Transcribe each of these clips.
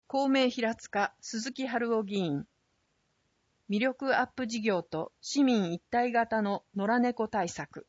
公明平塚鈴木春夫議員。魅力アップ事業と市民一体型の野良猫対策。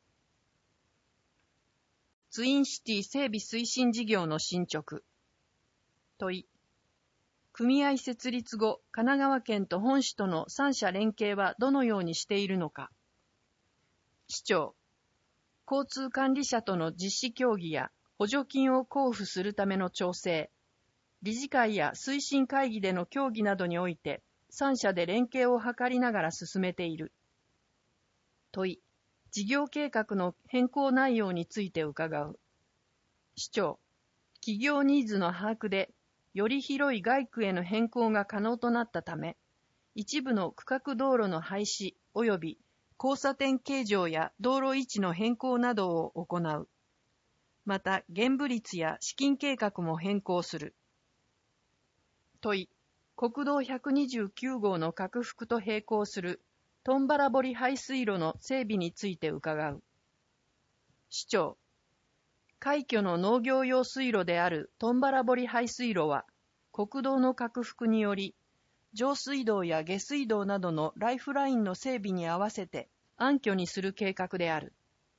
ツインシティ整備推進事業の進捗。問い。組合設立後、神奈川県と本市との3者連携はどのようにしているのか。市長。交通管理者との実施協議や補助金を交付するための調整。理事会や推進会議での協議などにおいて、3者で連携を図りながら進めている。問い。事業計画の変更内容について伺う。市長。企業ニーズの把握で、より広い街区への変更が可能となったため、一部の区画道路の廃止及び交差点形状や道路位置の変更などを行う。また、現部率や資金計画も変更する。問い。国道129号の拡幅と並行するトンバラ堀排水路の整備について伺う。市長。廃墟の農業用水路であるトンバラ堀排水路は、国道の拡幅により、上水道や下水道などのライフラインの整備に合わせて暗渠にする計画である。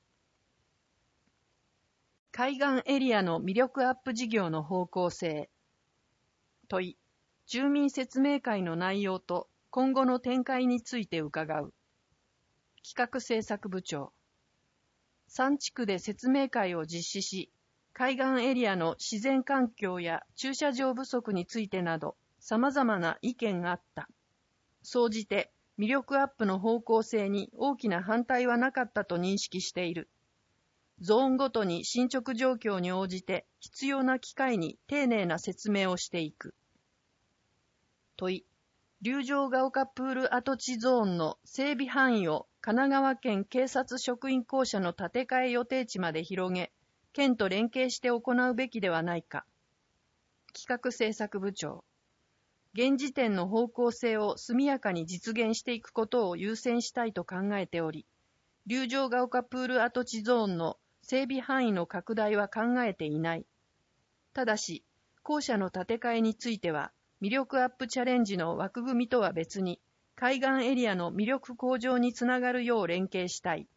海岸エリアの魅力アップ事業の方向性。問い。住民説明会の内容と今後の展開について伺う。企画政策部長。3地区で説明会を実施し、海岸エリアの自然環境や駐車場不足についてなど、様々な意見があった。総じて魅力アップの方向性に大きな反対はなかったと認識している。ゾーンごとに進捗状況に応じて必要な機会に丁寧な説明をしていく。問い。竜城ヶ丘プール跡地ゾーンの整備範囲を神奈川県警察職員公舎の建て替え予定地まで広げ、県と連携して行うべきではないか。企画政策部長。現時点の方向性を速やかに実現していくことを優先したいと考えており、竜城ヶ丘プール跡地ゾーンの整備範囲の拡大は考えていない。ただし、校舎の建て替えについては、魅力アップチャレンジの枠組みとは別に、海岸エリアの魅力向上につながるよう連携したい。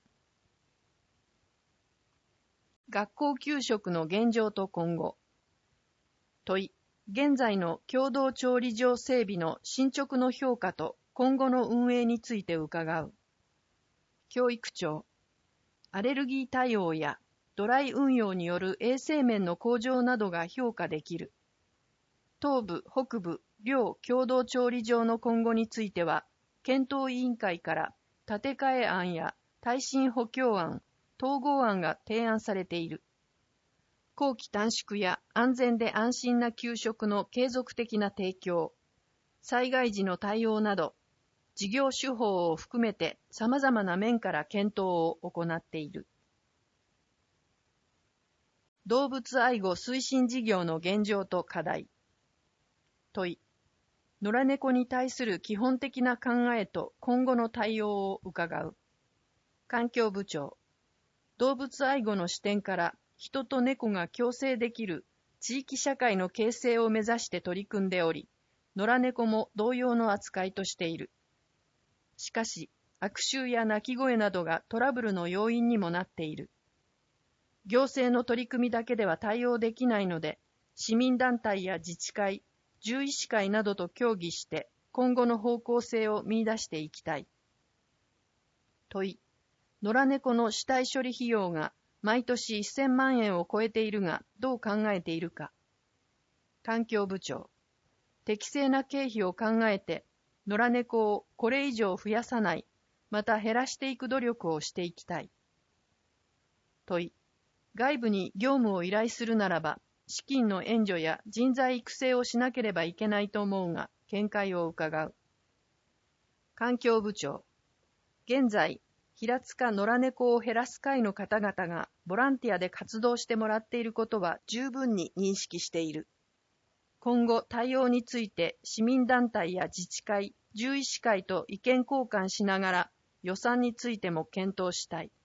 学校給食の現状と今後。問い。現在の共同調理場整備の進捗の評価と今後の運営について伺う。教育長。アレルギー対応やドライ運用による衛生面の向上などが評価できる。東部、北部、両共同調理場の今後については、検討委員会から建て替え案や耐震補強案、統合案が提案されている。工期短縮や安全で安心な給食の継続的な提供、災害時の対応など、事業手法を含めて様々な面から検討を行っている。動物愛護推進事業の現状と課題。問い。野良猫に対する基本的な考えと今後の対応を伺う。環境部長。動物愛護の視点から人と猫が共生できる地域社会の形成を目指して取り組んでおり、野良猫も同様の扱いとしている。しかし、悪臭や鳴き声などがトラブルの要因にもなっている。行政の取り組みだけでは対応できないので、市民団体や自治会、獣医師会などと協議して今後の方向性を見出していきたい。問い。野良猫の死体処理費用が毎年1000万円を超えているがどう考えているか。環境部長。適正な経費を考えて野良猫をこれ以上増やさない、また減らしていく努力をしていきたい。問い。外部に業務を依頼するならば、資金の援助や人材育成をしなければいけないと思うが、見解を伺う。環境部長。現在、平塚野良猫を減らす会の方々がボランティアで活動してもらっていることは十分に認識している。今後対応について市民団体や自治会、獣医師会と意見交換しながら予算についても検討したい。